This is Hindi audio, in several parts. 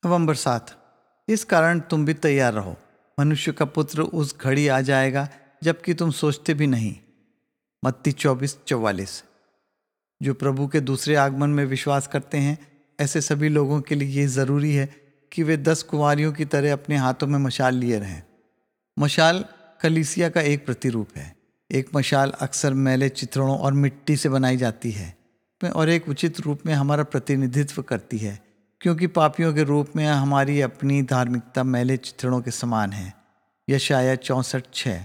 नवंबर 7। इस कारण तुम भी तैयार रहो, मनुष्य का पुत्र उस घड़ी आ जाएगा जबकि तुम सोचते भी नहीं। मत्ती 24:44। जो प्रभु के दूसरे आगमन में विश्वास करते हैं, ऐसे सभी लोगों के लिए ये ज़रूरी है कि वे 10 कुंवारियों की तरह अपने हाथों में मशाल लिए रहें। मशाल कलीसिया का एक प्रतिरूप है। एक मशाल अक्सर मैले चित्रों और मिट्टी से बनाई जाती है और एक उचित रूप में हमारा प्रतिनिधित्व करती है, क्योंकि पापियों के रूप में हमारी अपनी धार्मिकता मैले चित्रों के समान है। यशायाह 64:6।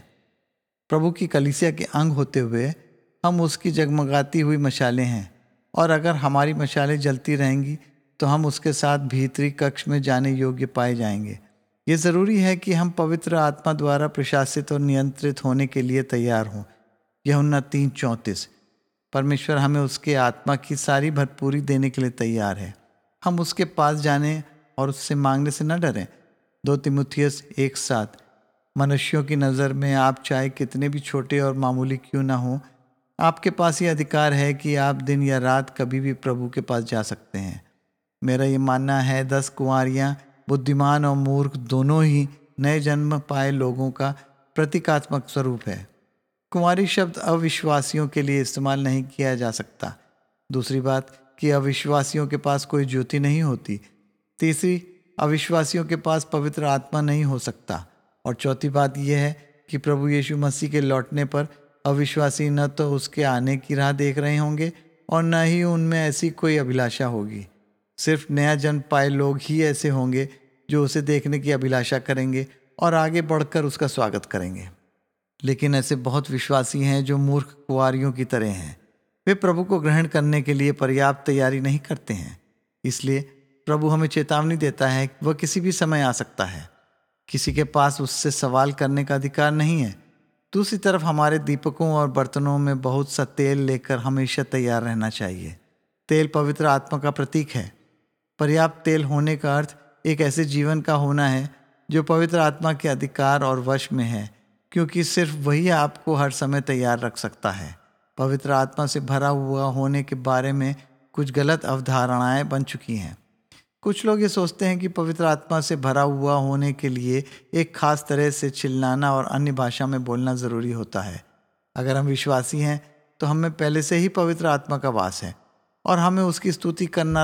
प्रभु की कलीसिया के अंग होते हुए हम उसकी जगमगाती हुई मशालें हैं, और अगर हमारी मशालें जलती रहेंगी तो हम उसके साथ भीतरी कक्ष में जाने योग्य पाए जाएंगे। ये ज़रूरी है कि हम पवित्र आत्मा द्वारा प्रशासित और नियंत्रित होने के लिए तैयार हों। यूहन्ना 3:34। परमेश्वर हमें उसके आत्मा की सारी भरपूरी देने के लिए तैयार है। हम उसके पास जाने और उससे मांगने से न डरें। 2 तीमुथियुस 1:7। मनुष्यों की नज़र में आप चाहे कितने भी छोटे और मामूली क्यों ना हो, आपके पास ये अधिकार है कि आप दिन या रात कभी भी प्रभु के पास जा सकते हैं। मेरा ये मानना है 10 कुंवारियाँ बुद्धिमान और मूर्ख दोनों ही नए जन्म पाए लोगों का प्रतीकात्मक स्वरूप है। कुंवारी शब्द अविश्वासियों के लिए इस्तेमाल नहीं किया जा सकता। दूसरी बात कि अविश्वासियों के पास कोई ज्योति नहीं होती। तीसरी, अविश्वासियों के पास पवित्र आत्मा नहीं हो सकता। और चौथी बात यह है कि प्रभु यीशु मसीह के लौटने पर अविश्वासी न तो उसके आने की राह देख रहे होंगे और न ही उनमें ऐसी कोई अभिलाषा होगी। सिर्फ नया जन्म पाए लोग ही ऐसे होंगे जो उसे देखने की अभिलाषा करेंगे और आगे बढ़कर उसका स्वागत करेंगे। लेकिन ऐसे बहुत विश्वासी हैं जो मूर्ख कुंवारियों की तरह हैं। वे प्रभु को ग्रहण करने के लिए पर्याप्त तैयारी नहीं करते हैं। इसलिए प्रभु हमें चेतावनी देता है कि वह किसी भी समय आ सकता है। किसी के पास उससे सवाल करने का अधिकार नहीं है। दूसरी तरफ हमारे दीपकों और बर्तनों में बहुत सा तेल लेकर हमेशा तैयार रहना चाहिए। तेल पवित्र आत्मा का प्रतीक है। पर्याप्त तेल होने का अर्थ एक ऐसे जीवन का होना है जो पवित्र आत्मा के अधिकार और वश में है, क्योंकि सिर्फ वही आपको हर समय तैयार रख सकता है। पवित्र आत्मा से भरा हुआ होने के बारे में कुछ गलत अवधारणाएं बन चुकी हैं। कुछ लोग ये सोचते हैं कि पवित्र आत्मा से भरा हुआ होने के लिए एक खास तरह से चिल्लाना और अन्य भाषा में बोलना ज़रूरी होता है। अगर हम विश्वासी हैं तो हमें पहले से ही पवित्र आत्मा का वास है और हमें उसकी स्तुति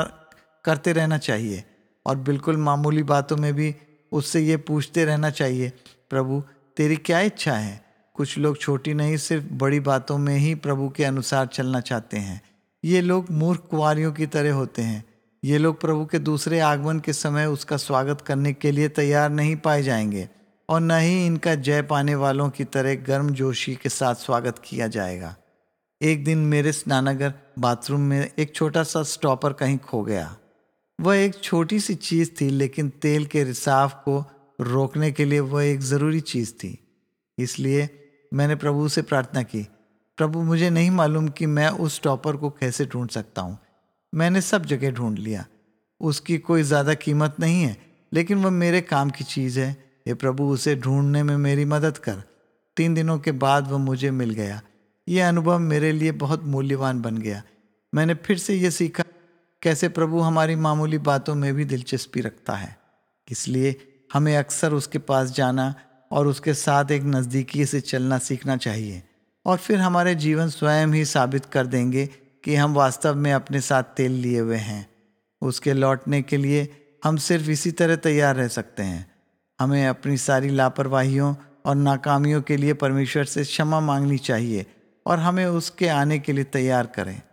करते रहना चाहिए, और बिल्कुल मामूली बातों में भी उससे ये पूछते रहना चाहिए, प्रभु तेरी क्या इच्छा है। कुछ लोग छोटी नहीं सिर्फ बड़ी बातों में ही प्रभु के अनुसार चलना चाहते हैं। ये लोग मूर्ख कुंवारियों की तरह होते हैं। ये लोग प्रभु के दूसरे आगमन के समय उसका स्वागत करने के लिए तैयार नहीं पाए जाएंगे और न ही इनका जय पाने वालों की तरह गर्मजोशी के साथ स्वागत किया जाएगा। एक दिन मेरे स्नानागार बाथरूम में एक छोटा सा स्टॉपर कहीं खो गया। वह एक छोटी सी चीज़ थी, लेकिन तेल के रिसाव को रोकने के लिए वह एक ज़रूरी चीज़ थी। इसलिए मैंने प्रभु से प्रार्थना की, प्रभु मुझे नहीं मालूम कि मैं उस स्टॉपर को कैसे ढूंढ सकता हूँ। मैंने सब जगह ढूंढ लिया। उसकी कोई ज़्यादा कीमत नहीं है, लेकिन वह मेरे काम की चीज़ है। ये प्रभु उसे ढूंढने में मेरी मदद कर। 3 दिनों के बाद वह मुझे मिल गया। यह अनुभव मेरे लिए बहुत मूल्यवान बन गया। मैंने फिर से ये सीखा कैसे प्रभु हमारी मामूली बातों में भी दिलचस्पी रखता है। इसलिए हमें अक्सर उसके पास जाना और उसके साथ एक नज़दीकी से चलना सीखना चाहिए, और फिर हमारे जीवन स्वयं ही साबित कर देंगे कि हम वास्तव में अपने साथ तेल लिए हुए हैं। उसके लौटने के लिए हम सिर्फ इसी तरह तैयार रह सकते हैं। हमें अपनी सारी लापरवाहियों और नाकामियों के लिए परमेश्वर से क्षमा मांगनी चाहिए और हमें उसके आने के लिए तैयार करें।